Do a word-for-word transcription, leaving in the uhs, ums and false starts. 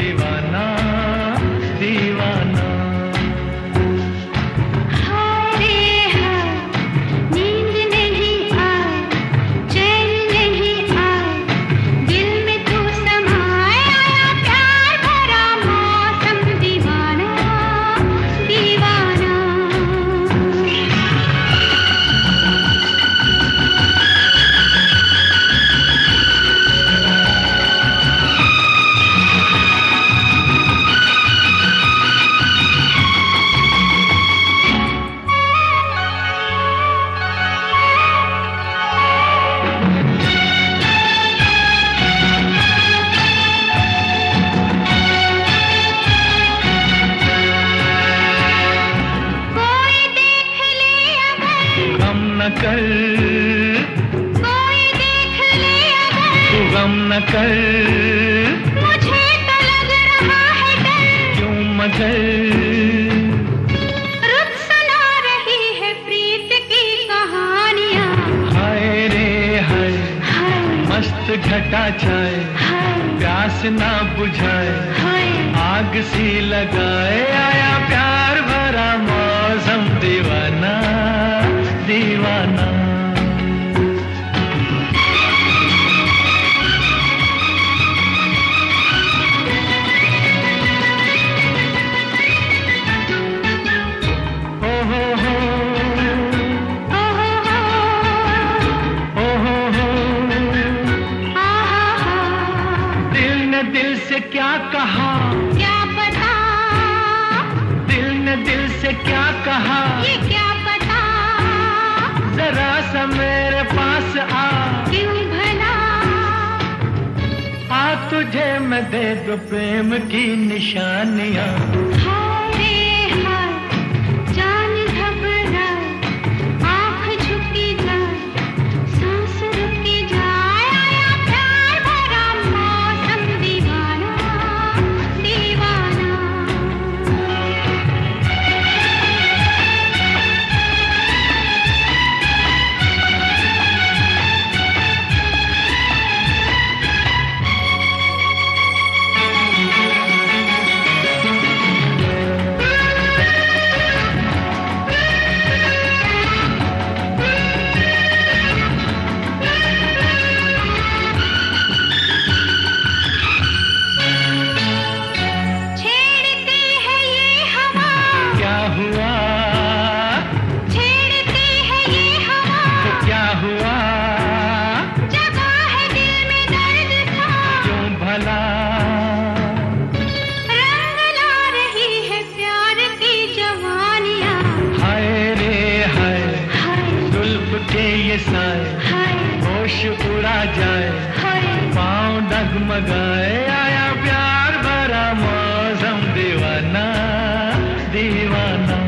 दीवाना दीवाना। कर कोई देख ले अगर तू गम न कर, मुझे तो लग रहा है डर। क्यों मगर रुत सुना रही है प्रीत की कहानियाँ। हाय रे हाय मस्त घटा छाए, प्यास ना बुझाए, आग सी लगाए। आया प्यार भरा मौसम दीवाना दीवाना। ओ हो हो ओ हो हो ओ हो हो आ हा हा। दिल ने दिल से क्या कहा क्या पता, दिल ने दिल से क्या कहा ये क्या पता। जरा सा मेरे पास आ, क्यों भला आ तुझे मैं दे दूं प्रेम की निशानियाँ। हाय रे हाय जान घबराए, आँख झुकी जाए, सांस रुकी जाए। आया प्यार भरा मौसम दीवाना दीवाना। ये साए होश उड़ा जाए, पाँव डगमगाए। आया प्यार भरा मौसम दीवाना दीवाना।